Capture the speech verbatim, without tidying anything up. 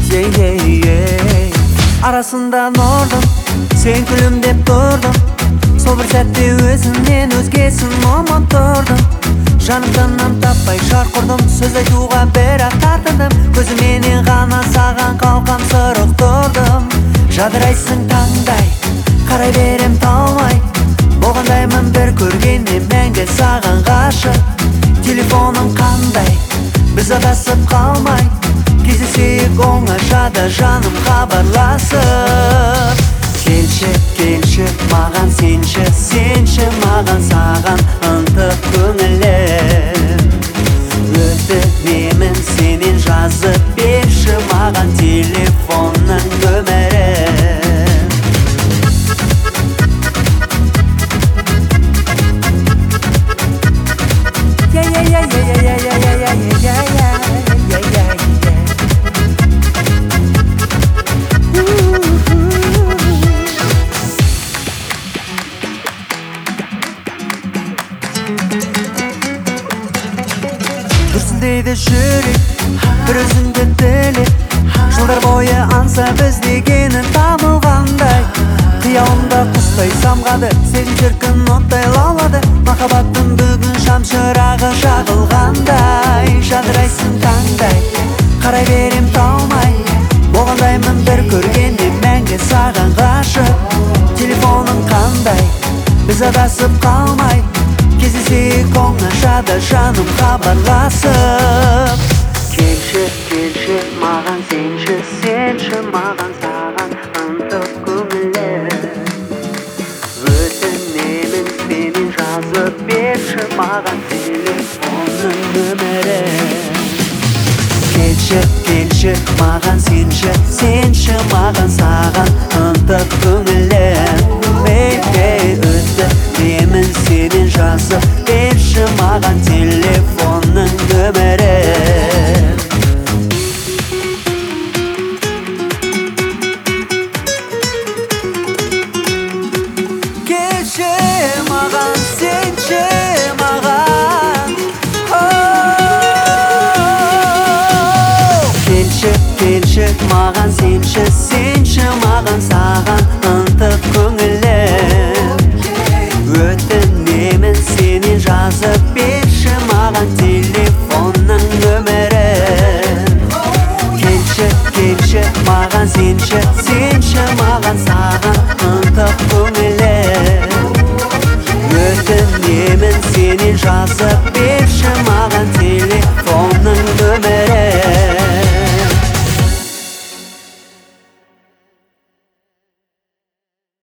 yeah, yeah, yeah. Arasından ordum, sen gülümdep durdum. Сол бір сәтте өзімнен өзгесін ұмыттырдым. Жанымдан таппай шарқ ұрдым, сөз айтуға бірақ тартындым. Көзіменен ғана саған қалқам сырық тұрдым. Жадырайсың таңдай, қарай берем талмай. Болғандаймын бір көргенде мәңгі саған ғашық. Телефоның қандай, біз адасып қалмай. Кездесейік оңашада жаным хабарласып. Келші, келші, маған сенші, сенші маған саған ынтық көңілім. Өтінемін сенен жазып берші маған телефонның нөмірін. Дүрсілдейді жүрек, бір өзіңді тілеп. Жылдар бойы аңса біз дегенін табылғандай. Қиялымда құстай самғады, сен шіркін оттай лаулады. Махаббаттың бүгін шам шырағы жағылғандай. Жадырайсың таңдай, қарай берем талмай. Болғандаймын бір көргенде мәңгі саған ғашық. Телефоның қандай, біз адасып қалмай. Кездесейік оңашада жаным хабарласып. Келші, келші, маған сенші, сенші маған саған ынтық көңілім. Өтінемін сенен жазып берші маған телефонның нөмірін. Келші, келші, маған сенші, сенші маған саған ынтық көңілім. Өтінемін сенен жазып берші маған телефонның нөмірін. Келші маған, сенші маған. Келші, келші, маған сенші,